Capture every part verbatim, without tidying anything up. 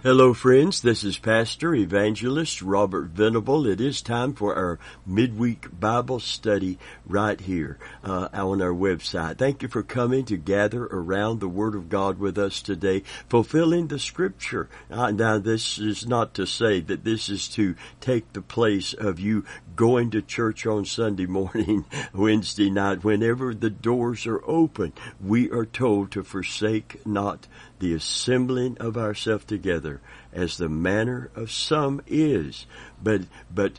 Hello, friends. This is Pastor Evangelist Robert Venable. It is time for our midweek Bible study right here uh, on our website. Thank you for coming to gather around the Word of God with us today, fulfilling the Scripture. Uh, now, this is not to say that this is to take the place of you going to church on Sunday morning, Wednesday night. Whenever the doors are open, we are told to forsake not the assembling of ourselves together, as the manner of some is, but but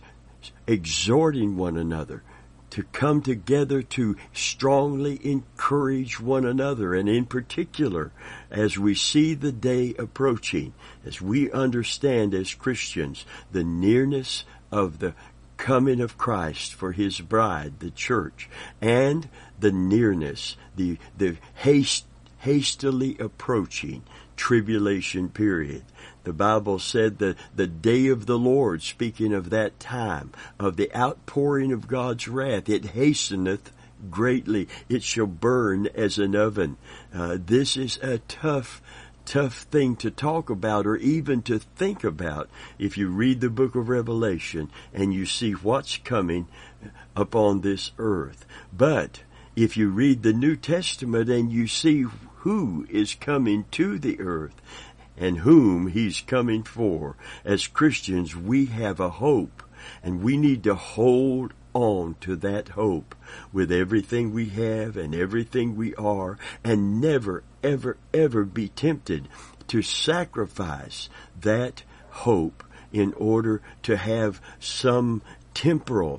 exhorting one another to come together to strongly encourage one another, and in particular, as we see the day approaching, as we understand as Christians the nearness of the coming of Christ for His bride, the church, and the nearness, the the haste hastily approaching tribulation period. The Bible said that the day of the Lord, speaking of that time, of the outpouring of God's wrath, it hasteneth greatly. It shall burn as an oven. Uh, this is a tough tough thing to talk about or even to think about if you read the book of Revelation and you see what's coming upon this earth. But if you read the New Testament and you see who is coming to the earth and whom He's coming for, as Christians, we have a hope, and we need to hold on to that hope with everything we have and everything we are, and never, ever, ever be tempted to sacrifice that hope in order to have some temporal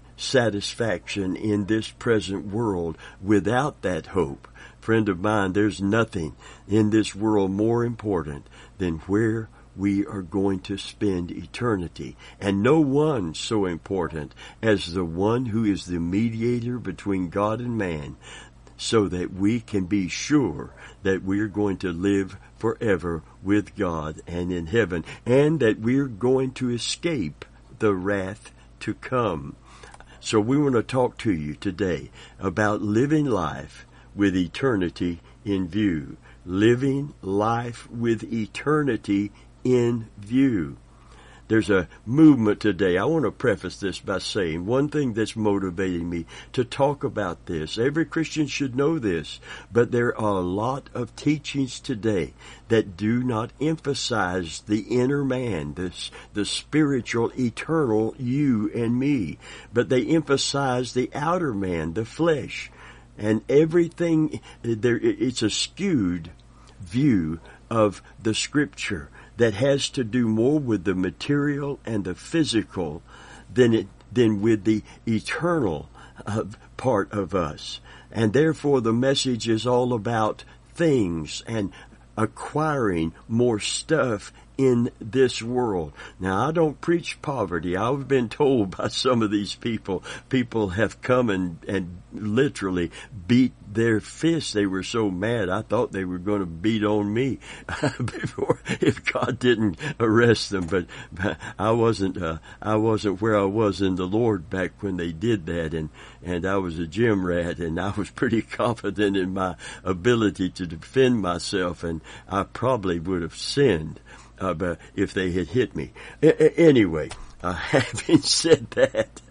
satisfaction in this present world without that hope. Friend of mine, there's nothing in this world more important than where we are going to spend eternity, and no one so important as the one who is the mediator between God and man, so that we can be sure that we're going to live forever with God and in heaven, and that we're going to escape the wrath to come. So we want to talk to you today about living life with eternity in view. Living life with eternity in view. There's a movement today. I want to preface this by saying one thing that's motivating me to talk about this. Every Christian should know this, but there are a lot of teachings today that do not emphasize the inner man, this, the spiritual, eternal you and me, but they emphasize the outer man, the flesh. And everything, there, it's a skewed view of the Scripture that has to do more with the material and the physical than it than with the eternal uh, part of us. And therefore the message is all about things and acquiring more stuff in this world. Now, I don't preach poverty. I've been told by some of these people, people have come and, and literally beat their fists. They were so mad, I thought they were going to beat on me before, if God didn't arrest them. But, but I wasn't, uh, I wasn't where I was in the Lord back when they did that. And, and I was a gym rat, and I was pretty confident in my ability to defend myself, and I probably would have sinned Uh, but if they had hit me. A- anyway, uh, having said that,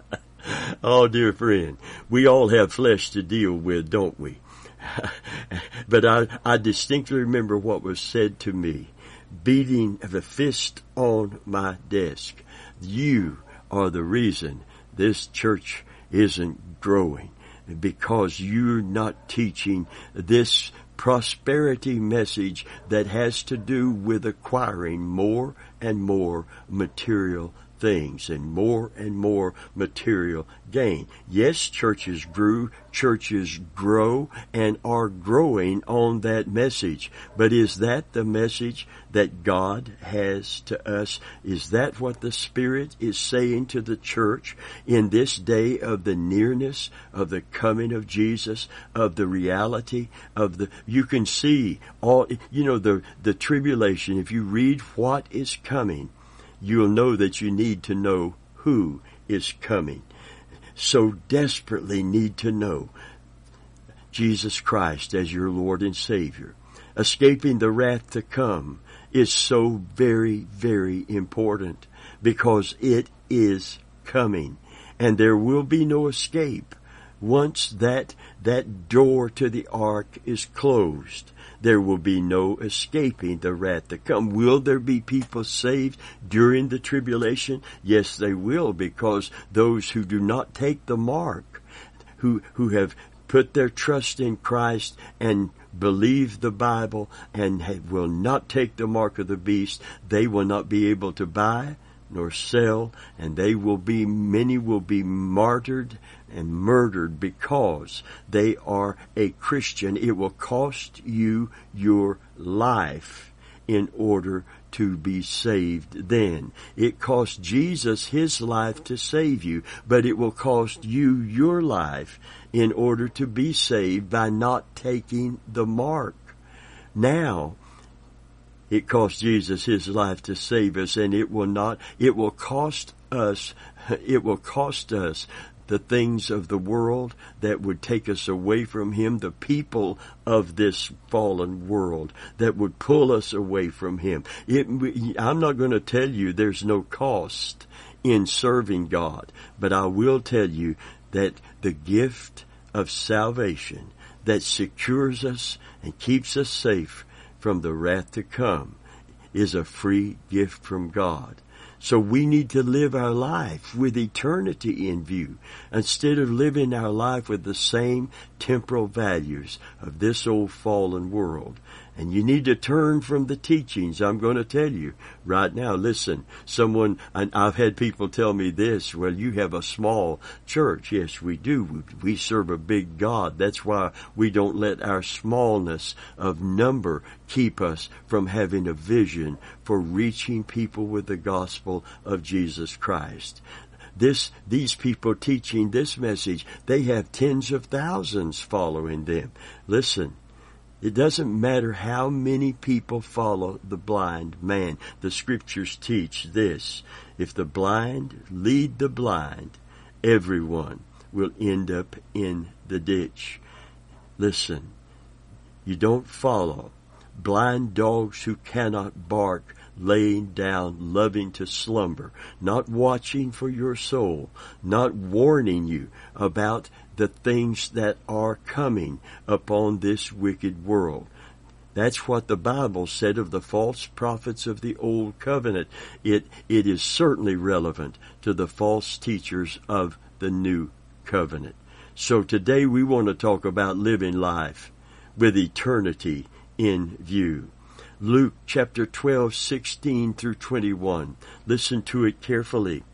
oh dear friend, we all have flesh to deal with, don't we? But I, I distinctly remember what was said to me, beating the fist on my desk. You are the reason this church isn't growing, because you're not teaching this prosperity message that has to do with acquiring more and more material things and more and more material gain. Yes, churches grew, churches grow and are growing on that message. But is that the message that God has to us? Is that what the Spirit is saying to the church in this day of the nearness of the coming of Jesus, of the reality of the, you can see all, you know, the, the tribulation. If you read what is coming, you'll know that you need to know who is coming. So desperately need to know Jesus Christ as your Lord and Savior. Escaping the wrath to come is so very, very important, because it is coming, and there will be no escape. Once that that door to the ark is closed, there will be no escaping the wrath to come. Will there be people saved during the tribulation? Yes, they will, because those who do not take the mark, who who have put their trust in Christ and believe the Bible and have, will not take the mark of the beast, they will not be able to buy nor sell, and they will be, many will be martyred and murdered because they are a Christian. It will cost you your life in order to be saved then. It cost Jesus his life to save you, but it will cost you your life in order to be saved by not taking the mark. Now, it cost Jesus his life to save us, and it will not, it will cost us, it will cost us the things of the world that would take us away from him, the people of this fallen world that would pull us away from him. It, I'm not going to tell you there's no cost in serving God, but I will tell you that the gift of salvation that secures us and keeps us safe from the wrath to come is a free gift from God. So we need to live our life with eternity in view, instead of living our life with the same temporal values of this old fallen world. And you need to turn from the teachings I'm going to tell you right now. Listen, someone, and I've had people tell me this, well, you have a small church. Yes, we do. We serve a big God. That's why we don't let our smallness of number keep us from having a vision for reaching people with the gospel of Jesus Christ. This, these people teaching this message, they have tens of thousands following them. Listen. It doesn't matter how many people follow the blind man. The scriptures teach this. If the blind lead the blind, everyone will end up in the ditch. Listen, you don't follow blind dogs who cannot bark, laying down, loving to slumber, not watching for your soul, not warning you about the things that are coming upon this wicked world. That's what the Bible said of the false prophets of the Old Covenant. It, it is certainly relevant to the false teachers of the New Covenant. So today we want to talk about living life with eternity in view. Luke chapter twelve, sixteen through twenty-one. Listen to it carefully.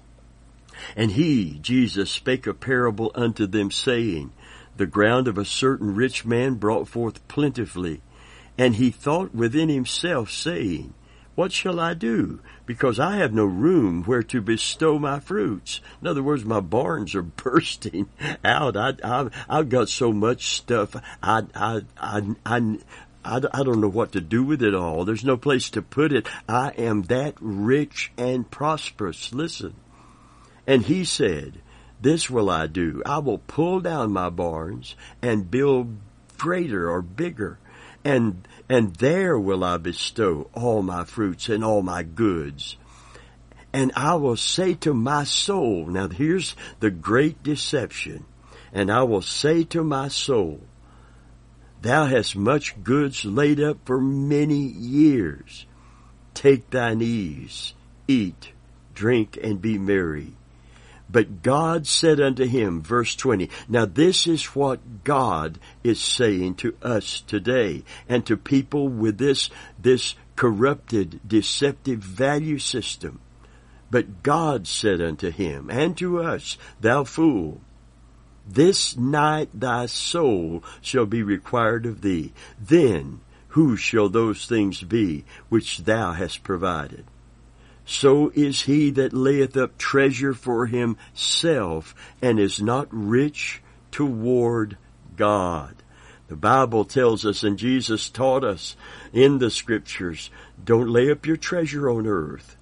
And he, Jesus, spake a parable unto them, saying, The ground of a certain rich man brought forth plentifully. And he thought within himself, saying, What shall I do? Because I have no room where to bestow my fruits. In other words, my barns are bursting out. I, I, I've got so much stuff. I, I, I, I, I, I don't know what to do with it all. There's no place to put it. I am that rich and prosperous. Listen. And he said, This will I do. I will pull down my barns and build greater or bigger. And, and there will I bestow all my fruits and all my goods. And I will say to my soul, now here's the great deception. And I will say to my soul, Thou hast much goods laid up for many years. Take thine ease, eat, drink, and be merry. But God said unto him, verse twenty, now this is what God is saying to us today and to people with this, this corrupted, deceptive value system. But God said unto him and to us, Thou fool, this night thy soul shall be required of thee. Then whose shall those things be which thou hast provided? So is he that layeth up treasure for himself and is not rich toward God. The Bible tells us, and Jesus taught us in the Scriptures, don't lay up your treasure on earth.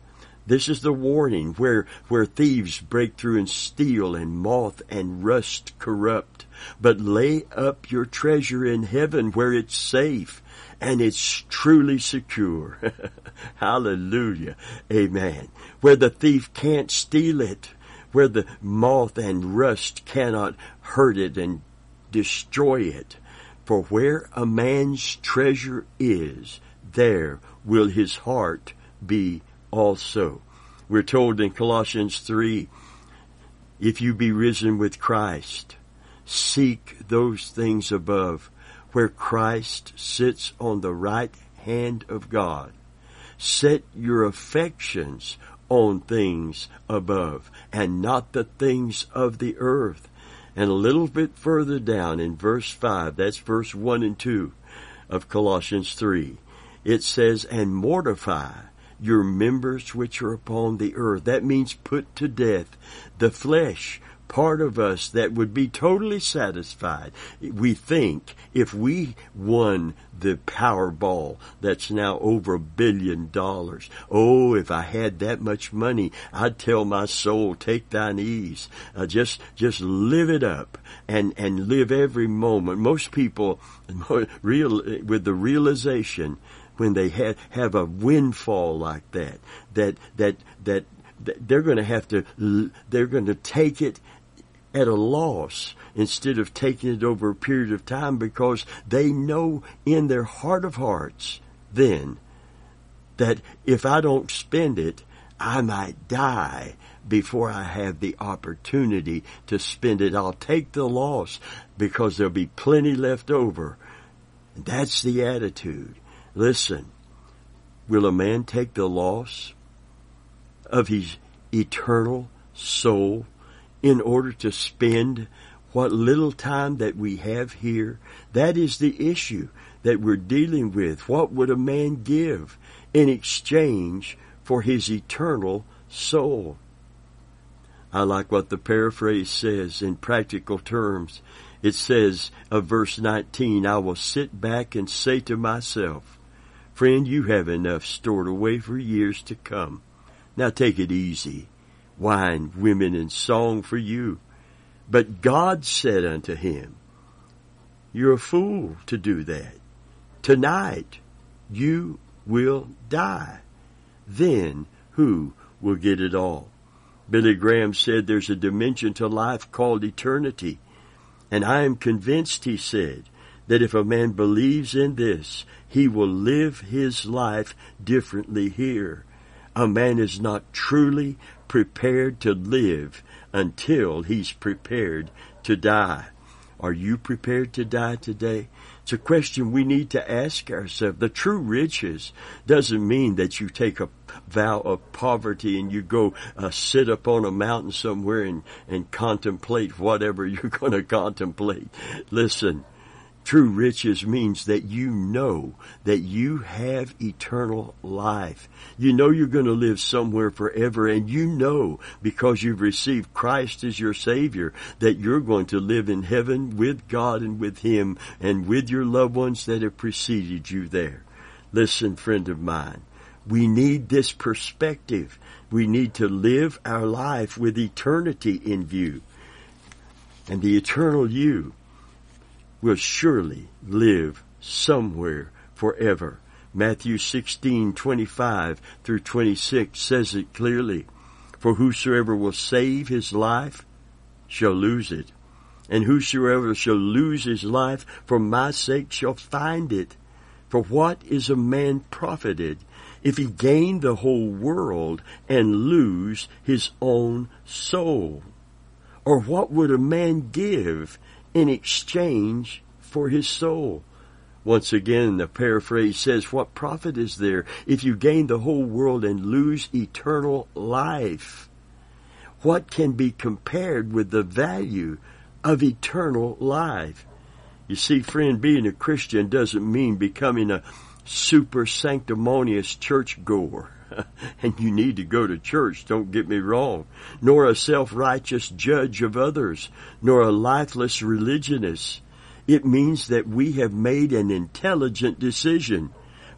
This is the warning where, where thieves break through and steal and moth and rust corrupt. But lay up your treasure in heaven where it's safe and it's truly secure. Hallelujah. Amen. Where the thief can't steal it, where the moth and rust cannot hurt it and destroy it. For where a man's treasure is, there will his heart be also. We're told in Colossians three, if you be risen with Christ, seek those things above, where Christ sits on the right hand of God. Set your affections on things above, and not the things of the earth. And a little bit further down in verse five, that's verse one and two of Colossians three, it says, and mortify your members which are upon the earth. That means put to death the flesh, part of us that would be totally satisfied. We think if we won the Powerball that's now over a billion dollars, oh, if I had that much money, I'd tell my soul, take thine ease. Uh, just, just live it up and, and live every moment. Most people, real, with the realization when they ha- have a windfall like that, that, that, that, that they're going to have to, they're going to take it at a loss instead of taking it over a period of time, because they know in their heart of hearts then that if I don't spend it, I might die before I have the opportunity to spend it. I'll take the loss because there'll be plenty left over. And that's the attitude. Listen, will a man take the loss of his eternal soul in order to spend what little time that we have here? That is the issue that we're dealing with. What would a man give in exchange for his eternal soul? I like what the paraphrase says in practical terms. It says of verse nineteen, I will sit back and say to myself, friend, you have enough stored away for years to come. Now take it easy. Wine, women, and song for you. But God said unto him, you're a fool to do that. Tonight you will die. Then who will get it all? Billy Graham said there's a dimension to life called eternity. And I am convinced, he said, that if a man believes in this, he will live his life differently here. A man is not truly prepared to live until he's prepared to die. Are you prepared to die today? It's a question we need to ask ourselves. The true riches doesn't mean that you take a vow of poverty and you go uh, sit up on a mountain somewhere and, and contemplate whatever you're going to contemplate. Listen, true riches means that you know that you have eternal life. You know you're going to live somewhere forever, and you know because you've received Christ as your Savior that you're going to live in heaven with God and with Him and with your loved ones that have preceded you there. Listen, friend of mine, we need this perspective. We need to live our life with eternity in view. And the eternal you will surely live somewhere forever. Matthew sixteen, twenty-five through twenty-six says it clearly. For whosoever will save his life shall lose it. And whosoever shall lose his life for my sake shall find it. For what is a man profited if he gain the whole world and lose his own soul? Or what would a man give in exchange for his soul? Once again, the paraphrase says, what profit is there if you gain the whole world and lose eternal life? What can be compared with the value of eternal life? You see, friend, being a Christian doesn't mean becoming a super sanctimonious churchgoer. And you need to go to church, don't get me wrong, nor a self-righteous judge of others, nor a lifeless religionist. It means that we have made an intelligent decision.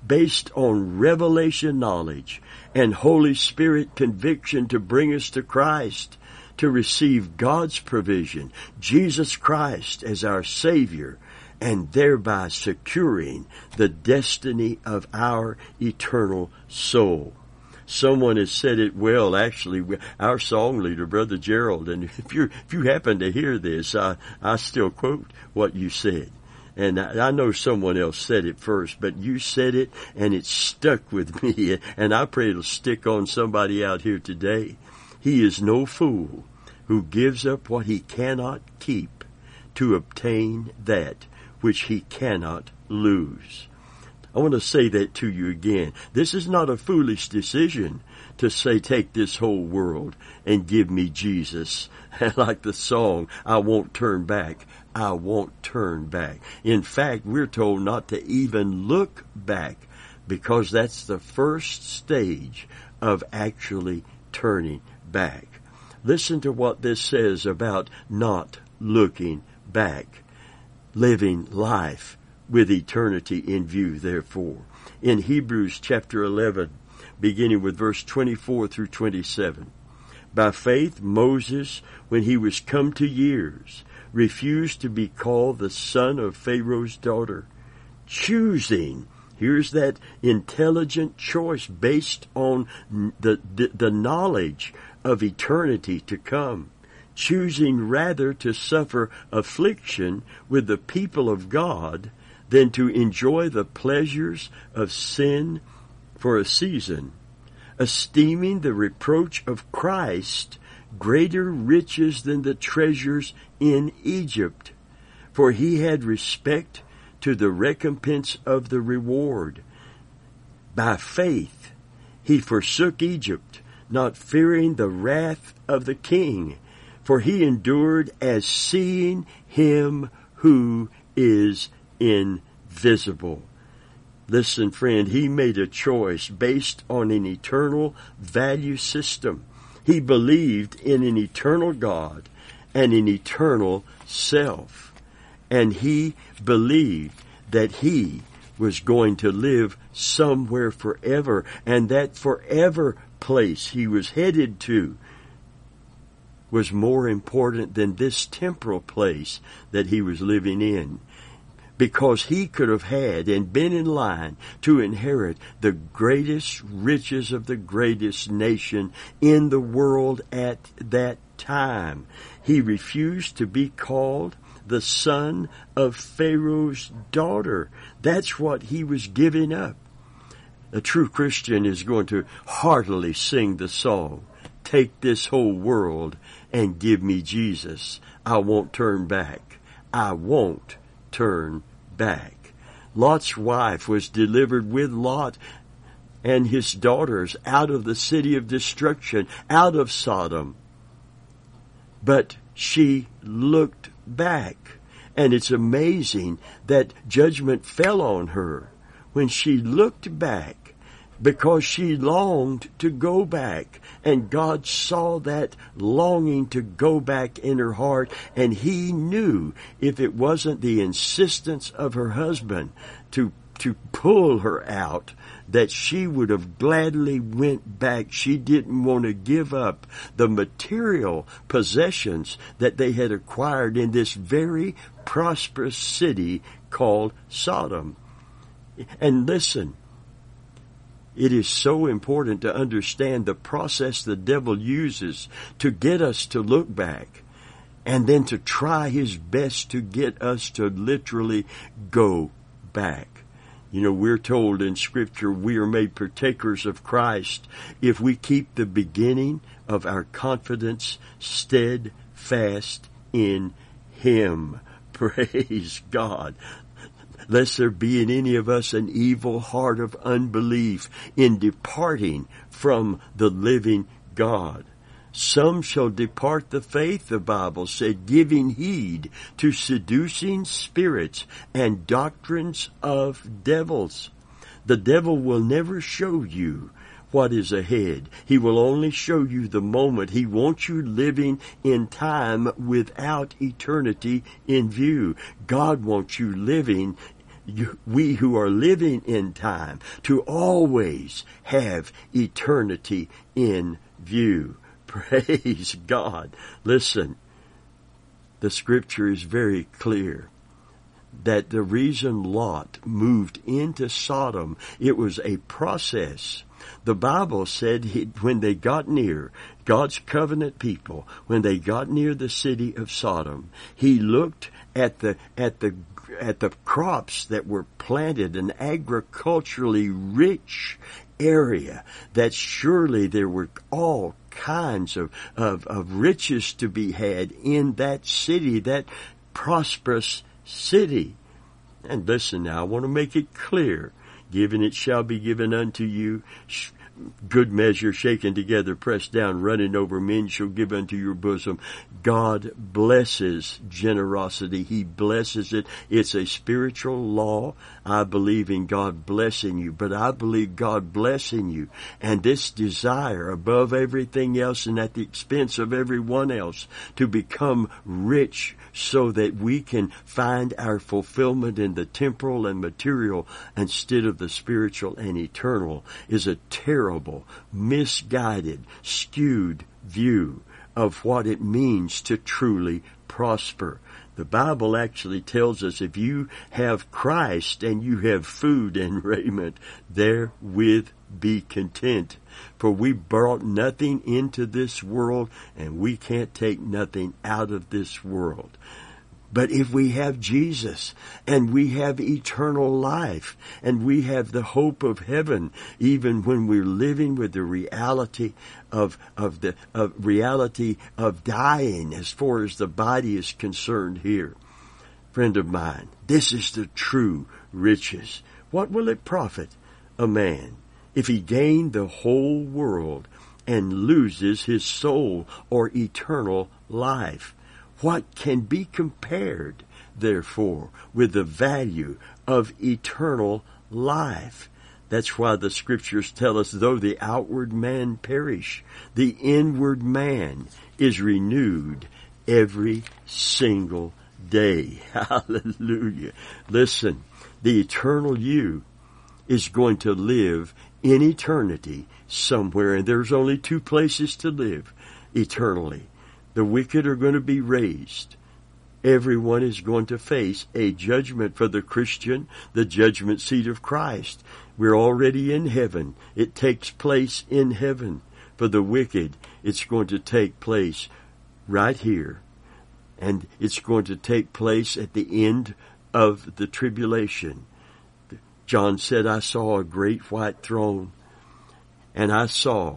based on revelation knowledge and Holy Spirit conviction to bring us to Christ, to receive God's provision, Jesus Christ as our Savior, and thereby securing the destiny of our eternal soul. Someone has said it well, actually, our song leader, Brother Gerald, and if you if you happen to hear this, I, I still quote what you said. And I, I know someone else said it first, but you said it, and it stuck with me, and I pray it'll stick on somebody out here today. He is no fool who gives up what he cannot keep to obtain that which he cannot lose. I want to say that to you again. This is not a foolish decision to say, take this whole world and give me Jesus. And like the song, I won't turn back. I won't turn back. In fact, we're told not to even look back, because that's the first stage of actually turning back. Listen to what this says about not looking back. Living life with eternity in view, therefore. In Hebrews chapter eleven, beginning with verse twenty-four through twenty-seven. By faith, Moses, when he was come to years, refused to be called the son of Pharaoh's daughter, choosing, here's that intelligent choice based on the, the, the knowledge of eternity to come, choosing rather to suffer affliction with the people of God than to enjoy the pleasures of sin for a season, esteeming the reproach of Christ greater riches than the treasures in Egypt, for he had respect to the recompense of the reward. By faith he forsook Egypt, not fearing the wrath of the king, for he endured as seeing him who is invisible. Listen, friend, he made a choice based on an eternal value system. He believed in an eternal God and an eternal self. And he believed that he was going to live somewhere forever, and that forever place he was headed to was more important than this temporal place that he was living in, because he could have had and been in line to inherit the greatest riches of the greatest nation in the world at that time. He refused to be called the son of Pharaoh's daughter. That's what he was giving up. A true Christian is going to heartily sing the song, "Take this whole world and give me Jesus. I won't turn back. I won't turn back." Lot's wife was delivered with Lot and his daughters out of the city of destruction, out of Sodom. But she looked back, and it's amazing that judgment fell on her when she looked back, because she longed to go back, and God saw that longing to go back in her heart, and he knew if it wasn't the insistence of her husband to to pull her out, that she would have gladly went back. She didn't want to give up the material possessions that they had acquired in this very prosperous city called Sodom. And listen, it is so important to understand the process the devil uses to get us to look back, and then to try his best to get us to literally go back. You know, we're told in Scripture we are made partakers of Christ if we keep the beginning of our confidence steadfast in Him. Praise God. Lest there be in any of us an evil heart of unbelief in departing from the living God. Some shall depart the faith, the Bible said, giving heed to seducing spirits and doctrines of devils. The devil will never show you what is ahead. He will only show you the moment. He wants you living in time without eternity in view. God wants you living you, we who are living in time to always have eternity in view. Praise God. Listen, the scripture is very clear that the reason Lot moved into Sodom, it was a process. The Bible said he, when they got near, God's covenant people, when they got near the city of Sodom, he looked at the, at the, at the crops that were planted, an agriculturally rich area, that surely there were all kinds of, of, of riches to be had in that city, that prosperous city. And listen now, I want to make it clear. Given it shall be given unto you, good measure, shaken together, pressed down, running over, men shall give unto your bosom. God blesses generosity. He blesses it. It's a spiritual law. I believe in God blessing you, but I believe God blessing you. And this desire above everything else and at the expense of everyone else to become rich so that we can find our fulfillment in the temporal and material instead of the spiritual and eternal is a terrible, misguided, skewed view of what it means to truly prosper. The Bible actually tells us if you have Christ and you have food and raiment, therewith be content. For we brought nothing into this world, and we can't take nothing out of this world. But if we have Jesus, and we have eternal life, and we have the hope of heaven, even when we're living with the reality of, of the, of reality of dying as far as the body is concerned here. Friend of mine, this is the true riches. What will it profit a man if he gain the whole world and loses his soul or eternal life? What can be compared, therefore, with the value of eternal life? That's why the scriptures tell us, though the outward man perish, the inward man is renewed every single day. Hallelujah. Listen, the eternal you is going to live in eternity somewhere, and there's only two places to live eternally. The wicked are going to be raised. Everyone is going to face a judgment. For the Christian, the judgment seat of Christ. We're already in heaven. It takes place in heaven. For the wicked, it's going to take place right here. And it's going to take place at the end of the tribulation. John said, I saw a great white throne, and I saw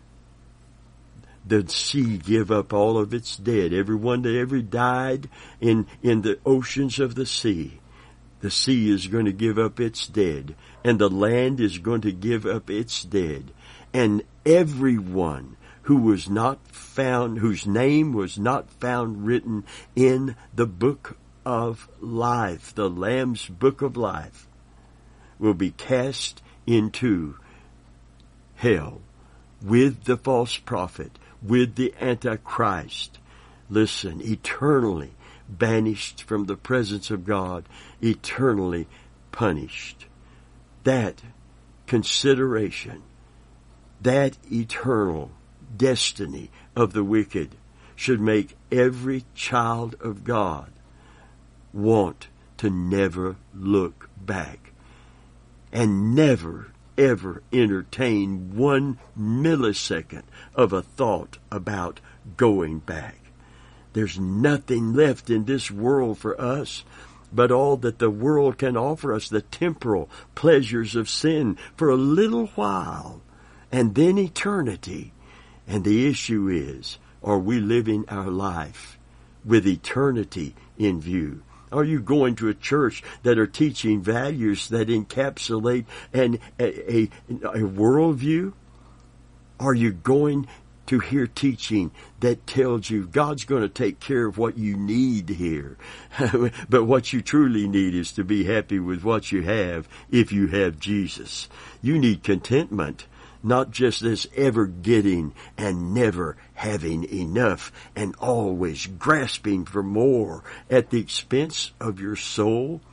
the sea give up all of its dead. Everyone that ever died in, in the oceans of the sea. The sea is going to give up its dead. And the land is going to give up its dead. And everyone who was not found, whose name was not found written in the book of life, the Lamb's book of life, will be cast into hell with the false prophet, with the Antichrist. Listen, eternally banished from the presence of God, eternally punished. That consideration, that eternal destiny of the wicked should make every child of God want to never look back and never ever entertain one millisecond of a thought about going back. There's nothing left in this world for us but all that the world can offer us, the temporal pleasures of sin for a little while, and then eternity. And the issue is, are we living our life with eternity in view? Are you going to a church that are teaching values that encapsulate an, a, a, a worldview? Are you going to hear teaching that tells you God's going to take care of what you need here? But what you truly need is to be happy with what you have if you have Jesus. You need contentment. Not just this ever getting and never having enough and always grasping for more at the expense of your soul.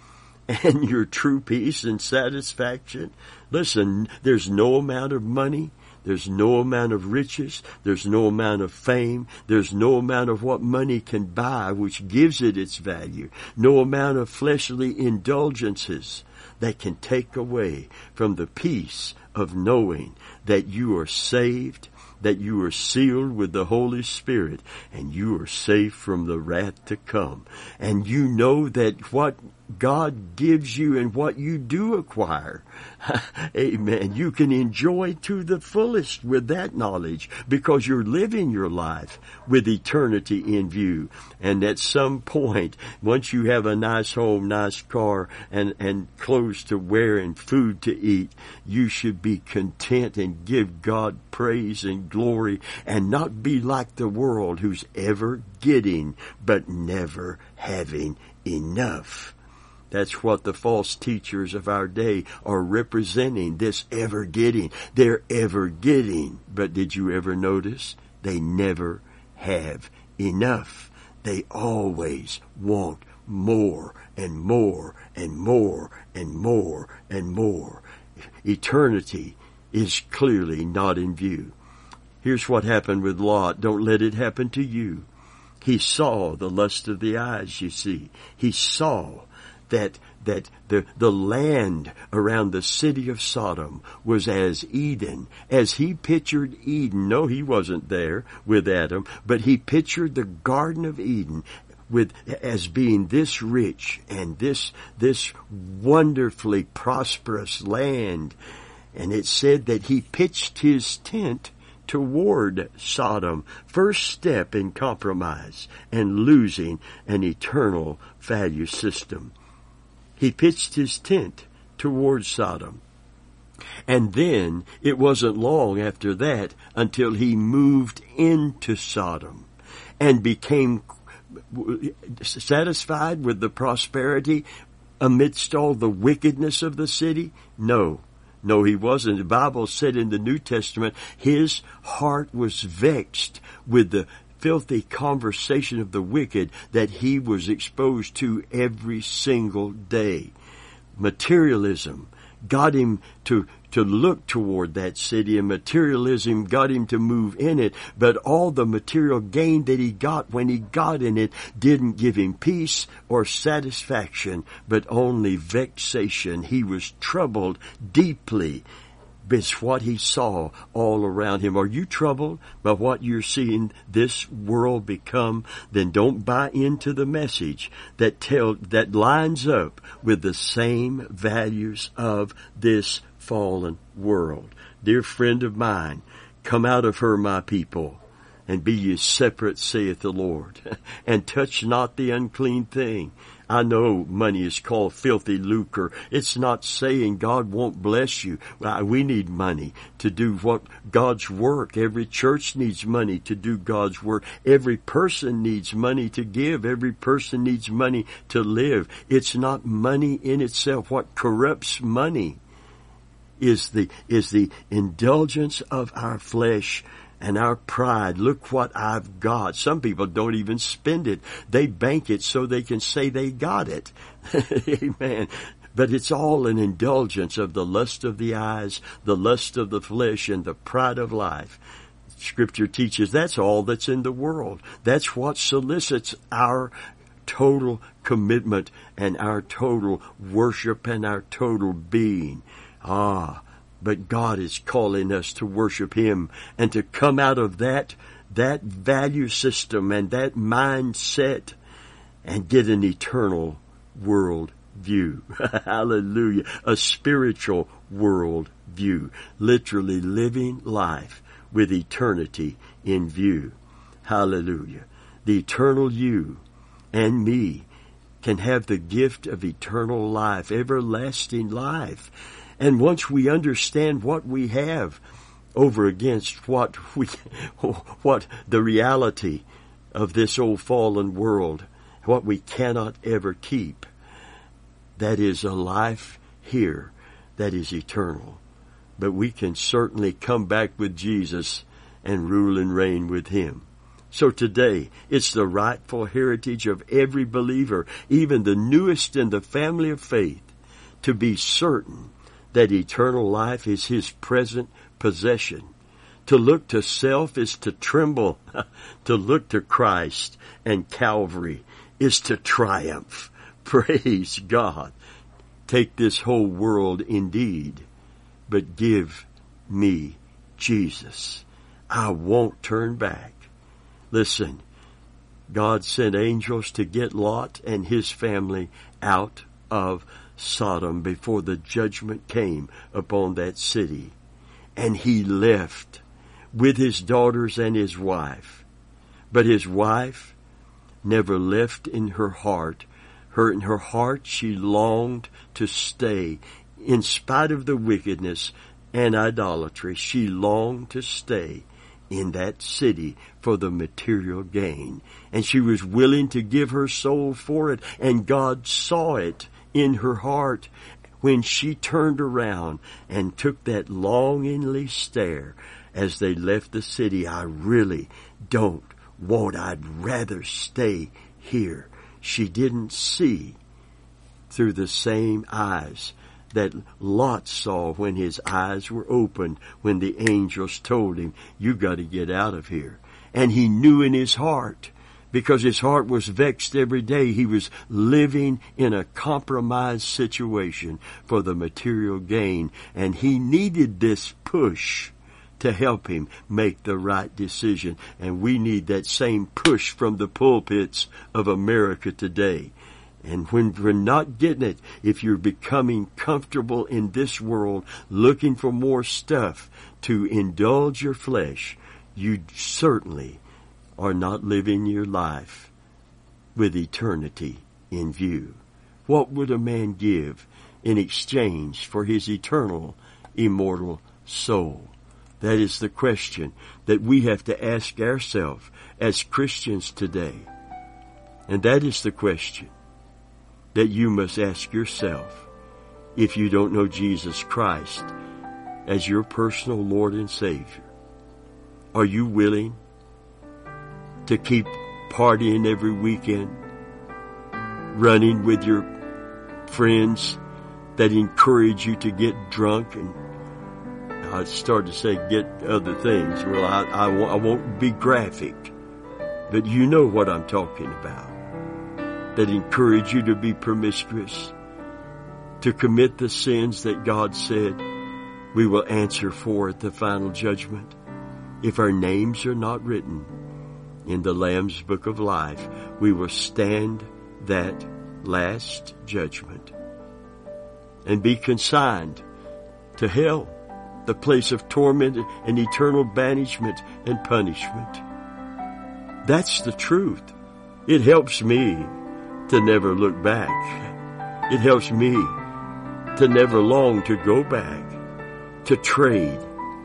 and your true peace and satisfaction? Listen, there's no amount of money, there's no amount of riches, there's no amount of fame, there's no amount of what money can buy which gives it its value, no amount of fleshly indulgences that can take away from the peace of knowing that you are saved, that you are sealed with the Holy Spirit, and you are safe from the wrath to come. And you know that what God gives you and what you do acquire, amen, you can enjoy to the fullest with that knowledge, because you're living your life with eternity in view. And at some point, once you have a nice home, nice car, and, and clothes to wear and food to eat, you should be content and give God praise and glory, and not be like the world, who's ever getting but never having enough. That's what the false teachers of our day are representing, this ever getting. They're ever getting. But did you ever notice? They never have enough. They always want more and more and more and more and more. Eternity is clearly not in view. Here's what happened with Lot. Don't let it happen to you. He saw the lust of the eyes, you see. He saw that that the the land around the city of Sodom was as Eden, as he pictured Eden. No, he wasn't there with Adam, but he pictured the Garden of Eden with as being this rich and this this wonderfully prosperous land. And it said that he pitched his tent toward Sodom. First step in compromise and losing an eternal value system. He pitched his tent toward Sodom. And then it wasn't long after that until he moved into Sodom and became satisfied with the prosperity amidst all the wickedness of the city. No. No, he wasn't. The Bible said in the New Testament, his heart was vexed with the filthy conversation of the wicked that he was exposed to every single day. Materialism got him to to look toward that city, and materialism got him to move in it. But all the material gain that he got when he got in it didn't give him peace or satisfaction, but only vexation. He was troubled deeply. It's what he saw all around him. Are you troubled by what you're seeing this world become? Then don't buy into the message that tell that lines up with the same values of this fallen world. Dear friend of mine, come out of her, my people, and be ye separate, saith the Lord, and touch not the unclean thing. I know money is called filthy lucre. It's not saying God won't bless you. We need money to do what God's work. Every church needs money to do God's work. Every person needs money to give. Every person needs money to live. It's not money in itself. What corrupts money is the is the indulgence of our flesh and our pride. Look what I've got. Some people don't even spend it. They bank it so they can say they got it. Amen. But it's all an indulgence of the lust of the eyes, the lust of the flesh, and the pride of life. Scripture teaches that's all that's in the world. That's what solicits our total commitment and our total worship and our total being. Ah, but God is calling us to worship Him and to come out of that, that value system and that mindset and get an eternal world view. Hallelujah. A spiritual world view. Literally living life with eternity in view. Hallelujah. The eternal you and me can have the gift of eternal life, everlasting life. And once we understand what we have over against what we, what the reality of this old fallen world, what we cannot ever keep, that is a life here that is eternal. But we can certainly come back with Jesus and rule and reign with Him. So today, it's the rightful heritage of every believer, even the newest in the family of faith, to be certain that eternal life is his present possession. To look to self is to tremble. To look to Christ and Calvary is to triumph. Praise God. Take this whole world indeed, but give me Jesus. I won't turn back. Listen, God sent angels to get Lot and his family out of Sodom before the judgment came upon that city. And he left with his daughters and his wife. But his wife never left in her heart. Her, in her heart she longed to stay. In spite of the wickedness and idolatry, she longed to stay in that city for the material gain. And she was willing to give her soul for it. And God saw it in her heart when she turned around and took that longingly stare as they left the city. I really don't want, I'd rather stay here. She didn't see through the same eyes that Lot saw when his eyes were opened, when the angels told him, you got to get out of here. And he knew in his heart, because his heart was vexed every day, he was living in a compromised situation for the material gain, and he needed this push to help him make the right decision. And we need that same push from the pulpits of America today. And when we're not getting it, if you're becoming comfortable in this world, looking for more stuff to indulge your flesh, you certainly are not living your life with eternity in view. What would a man give in exchange for his eternal, immortal soul? That is the question that we have to ask ourselves as Christians today. And that is the question that you must ask yourself if you don't know Jesus Christ as your personal Lord and Savior. Are you willing to keep partying every weekend, running with your friends that encourage you to get drunk? And I started to say get other things. Well, I, I, I won't be graphic, but you know what I'm talking about. That encourage you to be promiscuous, to commit the sins that God said we will answer for at the final judgment. If our names are not written in the Lamb's Book of Life, we will stand that last judgment and be consigned to hell, the place of torment and eternal banishment and punishment. That's the truth. It helps me to never look back. It helps me to never long to go back, to trade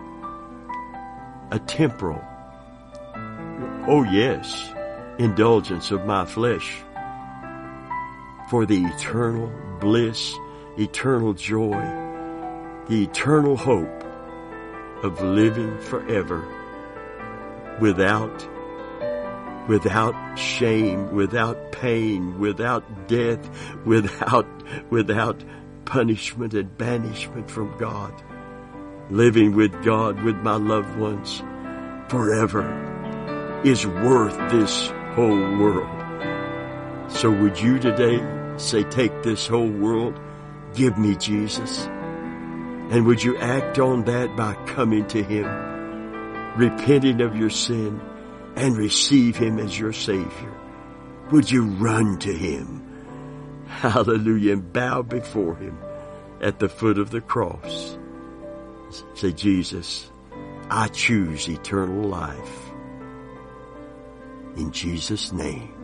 a temporal, oh yes, indulgence of my flesh for the eternal bliss, eternal joy, the eternal hope of living forever without without shame, without pain, without death, without without punishment and banishment from God. Living with God, with my loved ones forever is worth this whole world. So would you today say, take this whole world, give me Jesus? And would you act on that by coming to Him, repenting of your sin, and receive Him as your Savior? Would you run to Him? Hallelujah. And bow before Him at the foot of the cross. Say, Jesus, I choose eternal life. In Jesus' name.